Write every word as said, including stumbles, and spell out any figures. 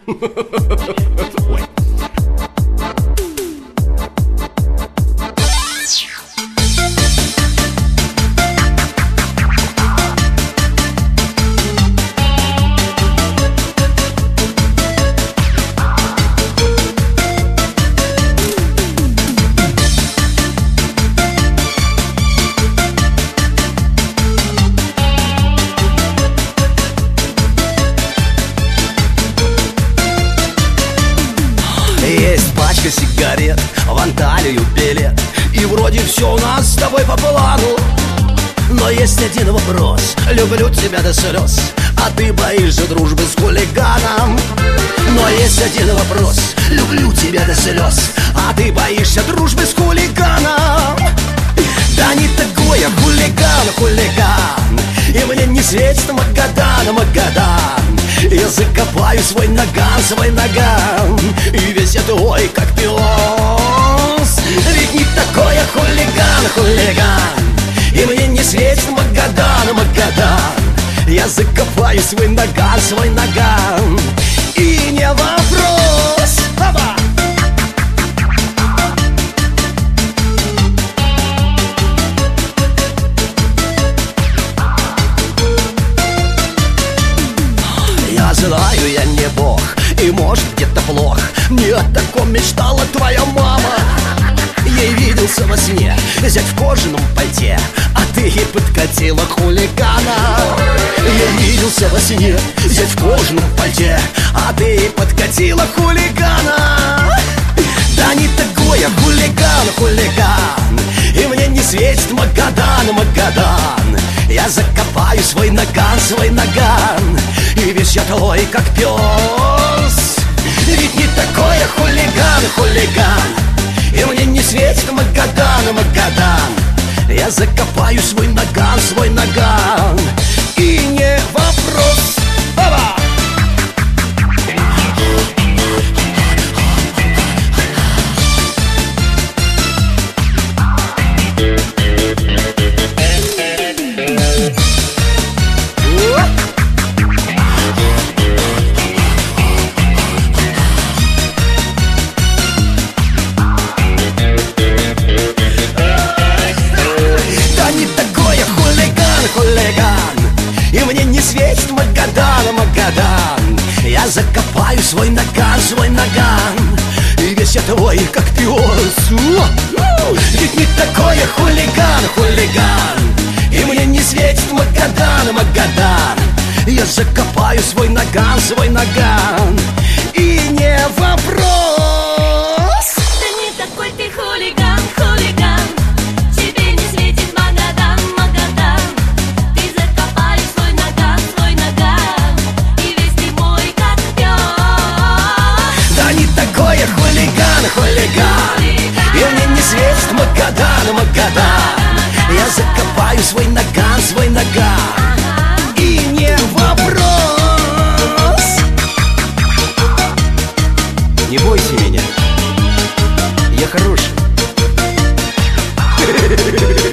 Есть пачка сигарет, в Анталию билет, и вроде все у нас с тобой по плану. Но есть один вопрос: люблю тебя до слез, а ты боишься дружбы с хулиганом. Но есть один вопрос: люблю тебя до слез, а ты боишься дружбы с хулиганом. Да не такой я хулиган, хулиган, и мне не светит Магадан, Магадан. Я закопаю свой наган, свой наган, и весь я твой, как пес. Ведь не такой я хулиган, хулиган, и мне не светит Магадан, Магадан. Я закопаю свой наган, свой наган, и не вопрос. Оба! Знаю, я не бог, и может где-то плох. Не о таком мечтала твоя мама. Ей виделся во сне взять в кожаном пальте, а ты ей подкатила хулигана. Ей виделся во сне взять в кожаном пальте, а ты ей подкатила хулигана. Да не такой я хулиган, хулиган, и мне не светит Магадан, Магадан. Я закопаю свой наган, свой наган, и весь я твой, как пес. Ведь не такой я хулиган, хулиган, и мне не светит Магадан, Магадан. Я закопаю свой наган, свой наган, и не вопрос. Оба! Светит Магадан, Магадан. Я закопаю свой наган, свой наган, и весь я твой, как пес. Ведь не такой я хулиган, хулиган, и мне не светит Магадан, Магадан. Я закопаю свой наган, свой наган, и не вопрос. Да не такой ты хулиган, хулиган, тебе не светит Магадан, Магадан. Ты закопали свой наган, свой наган, и весь ты мой, как пес. Да не такой я хулиган, хулиган, и мне не светит Магадан, Магадан. Я закопаю свой наган, свой наган, и не вопрос. Не бойся меня, я хороший.